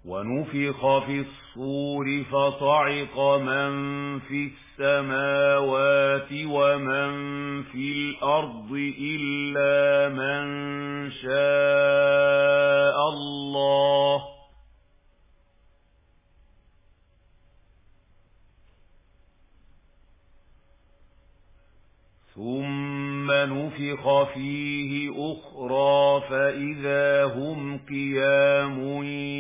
ونفخ في الصور فصعق من في السماوات ومن في الأرض إلا من شاء الله ثم نفخ فيه أخرى فإذا هم قيام